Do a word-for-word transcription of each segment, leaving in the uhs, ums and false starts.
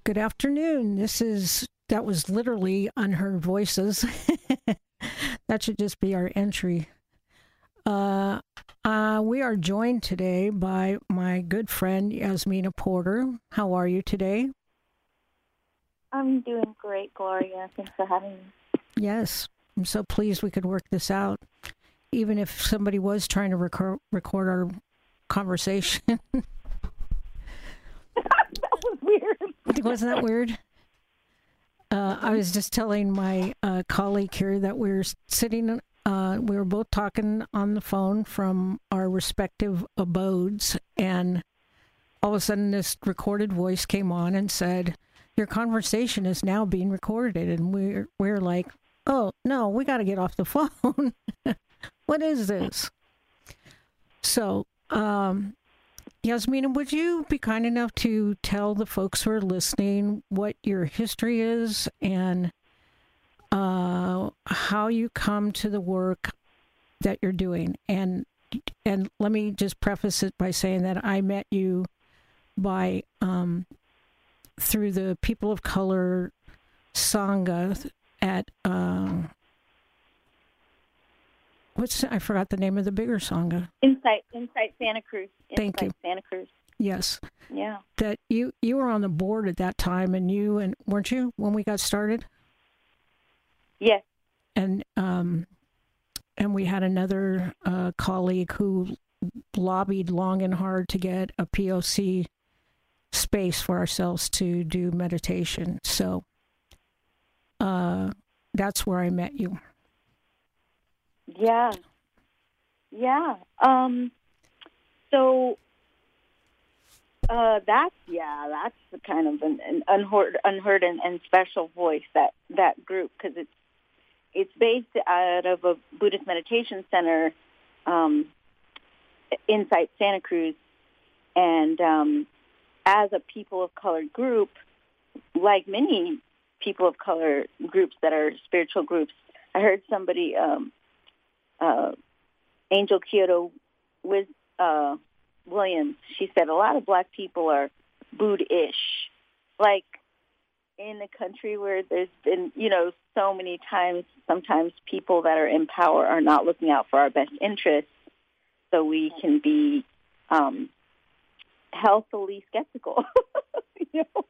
Good afternoon. This is, that was literally Unheard Voices. That should just be our entry. Uh, uh, we are joined today by my good friend, Yasmina Porter. How are you today? I'm doing great, Gloria. Thanks for having me. Yes, I'm so pleased we could work this out. Even if somebody was trying to record, record our conversation. That was weird. Wasn't that weird? Uh, I was just telling my uh, colleague here that we we're sitting, uh, we were both talking on the phone from our respective abodes, and all of a sudden this recorded voice came on and said, your conversation is now being recorded. And we're, we're like, oh, no, we got to get off the phone. What is this? So, um, Yasmina, would you be kind enough to tell the folks who are listening what your history is and uh, how you come to the work that you're doing? And and let me just preface it by saying that I met you by um, through the People of Color Sangha at um, what's I forgot the name of the bigger Sangha. Insight, Insight Santa Cruz. Insight Thank you. Santa Cruz. Yes. Yeah. That you you were on the board at that time, and you and weren't you when we got started? Yes. And um, and we had another uh, colleague who lobbied long and hard to get a P O C space for ourselves to do meditation. So uh, that's where I met you. Yeah. Yeah. Um, so uh, that's, yeah, that's the kind of an, an unheard, unheard and, and special voice, that, that group, because it's, it's based out of a Buddhist meditation center, um, Insight Santa Cruz. And um, as a people of color group, like many people of color groups that are spiritual groups, I heard somebody, um, uh, Angel Kyoto with uh, Williams, she said a lot of black people are Buddha-ish. Like in a country where there's been, you know, so many times, sometimes people that are in power are not looking out for our best interests, so we can be um, healthily skeptical. You know?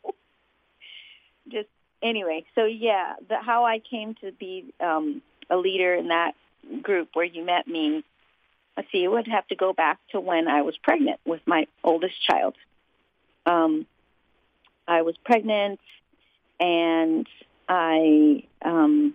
Just anyway, so yeah, the, how I came to be um, a leader in that group where you met me, let's see, it would have to go back to when I was pregnant with my oldest child. Um, I was pregnant, and I um,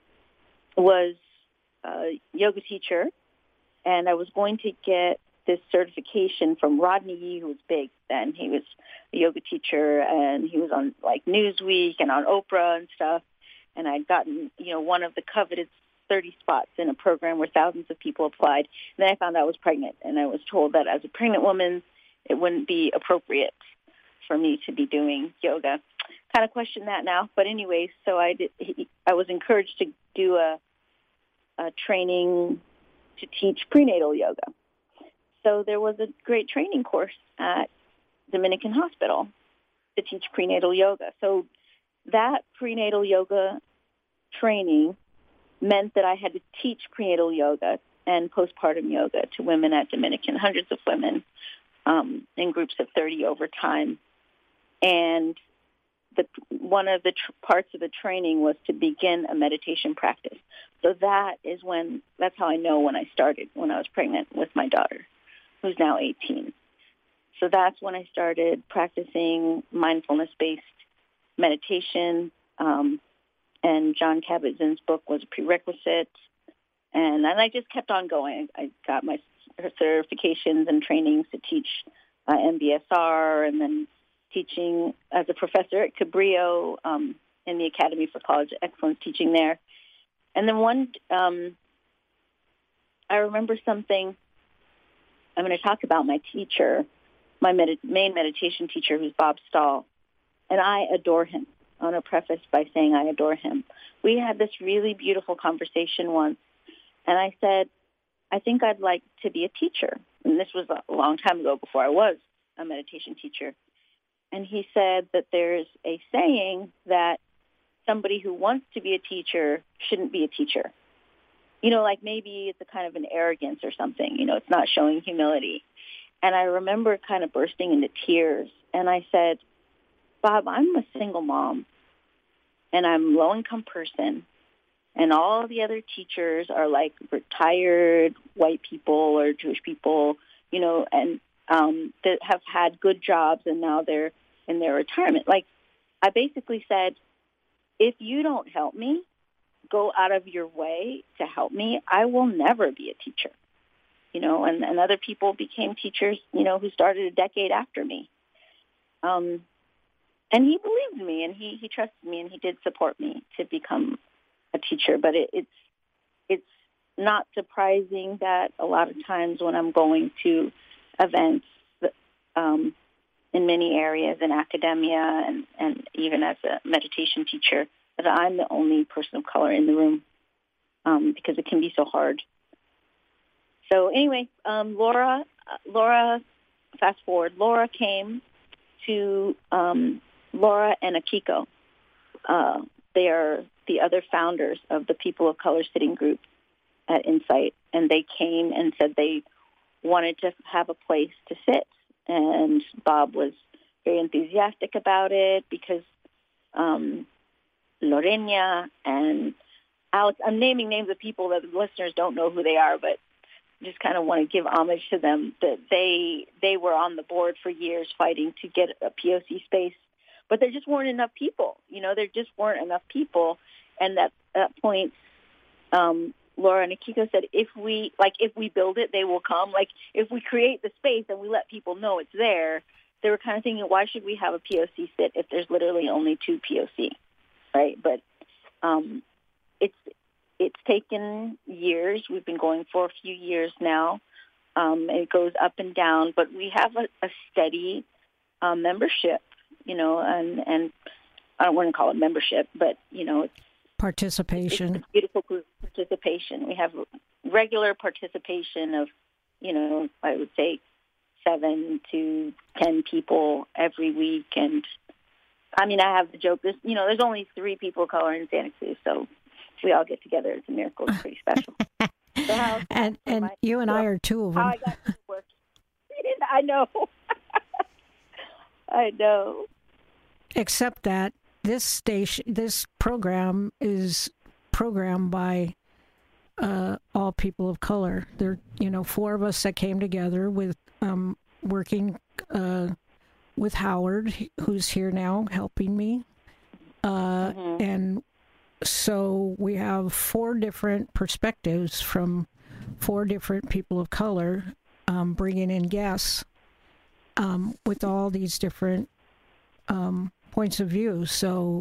was a yoga teacher, and I was going to get this certification from Rodney Yee, who was big then. He was a yoga teacher, and he was on, like, Newsweek and on Oprah and stuff, and I'd gotten, you know, one of the coveted thirty spots in a program where thousands of people applied. And then I found out I was pregnant, and I was told that as a pregnant woman, it wouldn't be appropriate for me to be doing yoga. Kind of question that now, but anyway, so I did. I was encouraged to do a, a training to teach prenatal yoga. So there was a great training course at Dominican Hospital to teach prenatal yoga. So that prenatal yoga training meant that I had to teach prenatal yoga and postpartum yoga to women at Dominican, hundreds of women um, in groups of thirty over time. And the, one of the tr- parts of the training was to begin a meditation practice. So that is when, that's how I know when I started, when I was pregnant with my daughter, who's now eighteen. So that's when I started practicing mindfulness-based meditation. Um, and John Kabat-Zinn's book was a prerequisite. And, and I just kept on going. I got my certifications and trainings to teach uh, M B S R, and then teaching as a professor at Cabrillo um, in the Academy for College Excellence, teaching there. And then one, um, I remember something, I'm going to talk about my teacher, my med- main meditation teacher, who's Bob Stahl, and I adore him. I want to preface by saying I adore him. We had this really beautiful conversation once, and I said, I think I'd like to be a teacher. And this was a long time ago, before I was a meditation teacher. and he said that there's a saying that somebody who wants to be a teacher shouldn't be a teacher. You know, like maybe it's a kind of an arrogance or something. You know, it's not showing humility. And I remember kind of bursting into tears. And I said, Bob, I'm a single mom, and I'm a low-income person, and all the other teachers are like retired white people or Jewish people, you know, and um, that have had good jobs, and now they're in their retirement. Like, I basically said, if you don't help me, go out of your way to help me, I will never be a teacher. You know, and, and other people became teachers, you know, who started a decade after me. Um, and he believed me, and he, he trusted me, and he did support me to become a teacher. But it, it's it's not surprising that a lot of times when I'm going to events um, in many areas in academia and, and even as a meditation teacher, that I'm the only person of color in the room um, because it can be so hard. So anyway, um, Laura, uh, Laura, fast forward, Laura came to um, Laura and Akiko. Uh, they are the other founders of the People of Color Sitting Group at Insight, and they came and said they wanted to have a place to sit. And Bob was very enthusiastic about it because um, Lorena and Alex, I'm naming names of people that the listeners don't know who they are, but just kind of want to give homage to them, that they they were on the board for years fighting to get a P O C space, but there just weren't enough people. You know, there just weren't enough people. And at that point, um, Laura and Akiko said, if we, like, if we build it, they will come. Like, if we create the space and we let people know it's there, they were kind of thinking, why should we have a P O C sit if there's literally only two P O C, right? But um, it's It's taken years. We've been going for a few years now. Um, it goes up and down, but we have a, a steady uh, membership, you know, and, and I don't want to call it membership, but, you know, it's participation. It's a beautiful group participation. We have regular participation of, you know, I would say seven to ten people every week. And, I mean, I have the joke, there's, you know, there's only three people of color in Santa Cruz, so we all get together. It's a miracle. It's pretty special. So how, and and my, you and so I are two of them. How I got to work. I know. I know. Except that this station, this program is programmed by uh, all people of color. There, you know, four of us that came together with um, working uh, with Howard, who's here now helping me, uh, mm-hmm. and. So we have four different perspectives from four different people of color, um, bringing in guests um, with all these different um, points of view. So